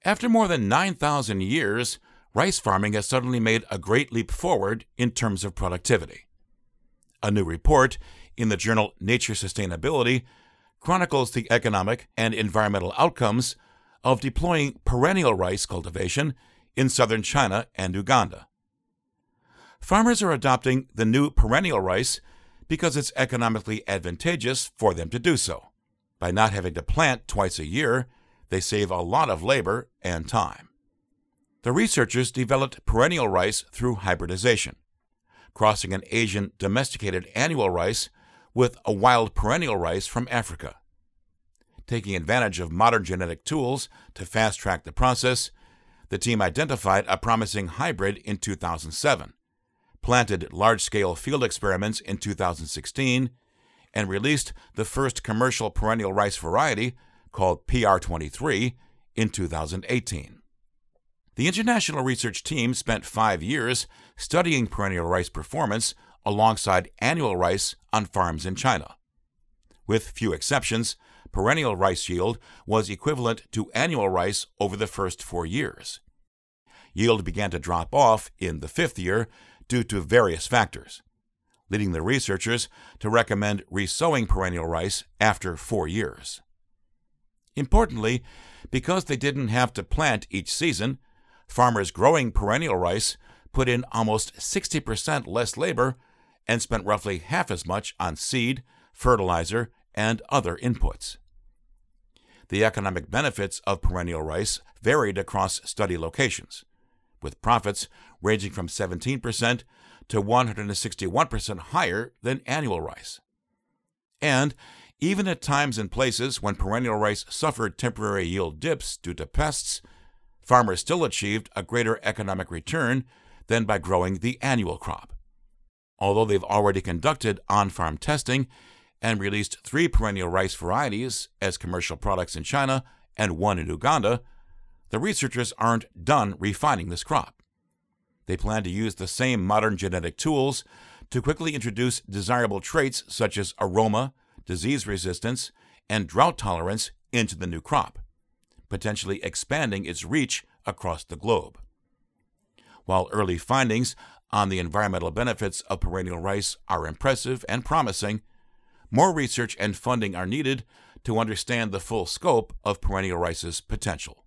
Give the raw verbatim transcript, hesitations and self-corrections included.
After more than nine thousand years, rice farming has suddenly made a great leap forward in terms of productivity. A new report in the journal Nature Sustainability chronicles the economic and environmental outcomes of deploying perennial rice cultivation in southern China and Uganda. Farmers are adopting the new perennial rice because it's economically advantageous for them to do so. By not having to plant twice a year, they save a lot of labor and time. The researchers developed perennial rice through hybridization, crossing an Asian domesticated annual rice with a wild perennial rice from Africa. Taking advantage of modern genetic tools to fast-track the process, the team identified a promising hybrid in two thousand seven, planted large-scale field experiments in two thousand sixteen, and released the first commercial perennial rice variety, called P R twenty-three, in two thousand eighteen. The international research team spent five years studying perennial rice performance alongside annual rice on farms in China. With few exceptions, perennial rice yield was equivalent to annual rice over the first four years. Yield began to drop off in the fifth year due to various factors, leading the researchers to recommend resowing perennial rice after four years. Importantly, because they didn't have to plant each season, farmers growing perennial rice put in almost sixty percent less labor and spent roughly half as much on seed, fertilizer, and other inputs. The economic benefits of perennial rice varied across study locations, with profits ranging from seventeen percent to one hundred sixty-one percent higher than annual rice. And even at times and places when perennial rice suffered temporary yield dips due to pests, farmers still achieved a greater economic return than by growing the annual crop. Although they've already conducted on-farm testing and released three perennial rice varieties as commercial products in China and one in Uganda, the researchers aren't done refining this crop. They plan to use the same modern genetic tools to quickly introduce desirable traits such as aroma, disease resistance, and drought tolerance into the new crop, potentially expanding its reach across the globe. While early findings on the environmental benefits of perennial rice are impressive and promising, more research and funding are needed to understand the full scope of perennial rice's potential.